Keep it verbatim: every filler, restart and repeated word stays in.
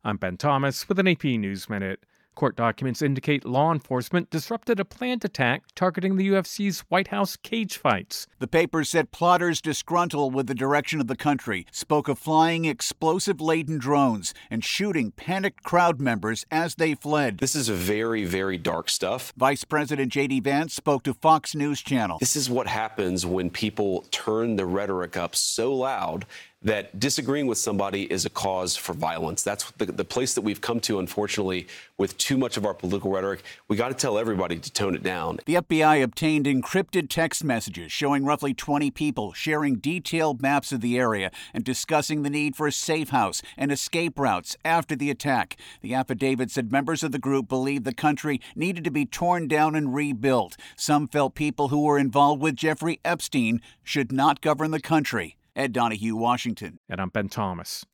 I'm Ben Thomas with an A P News Minute. Court documents indicate law enforcement disrupted a planned attack targeting the U F C's White House cage fights. The paper said plotters disgruntled with the direction of the country spoke of flying explosive-laden drones and shooting panicked crowd members as they fled. This is very, very dark stuff. Vice President J D Vance spoke to Fox News Channel. This is what happens when people turn the rhetoric up so loud that disagreeing with somebody is a cause for violence. That's the, the place that we've come to, unfortunately, with too much of our political rhetoric. We got to tell everybody to tone it down. The F B I obtained encrypted text messages showing roughly twenty people sharing detailed maps of the area and discussing the need for a safe house and escape routes after the attack. The affidavit said members of the group believed the country needed to be torn down and rebuilt. Some felt people who were involved with Jeffrey Epstein should not govern the country. Ed Donahue, Washington. And I'm Ben Thomas.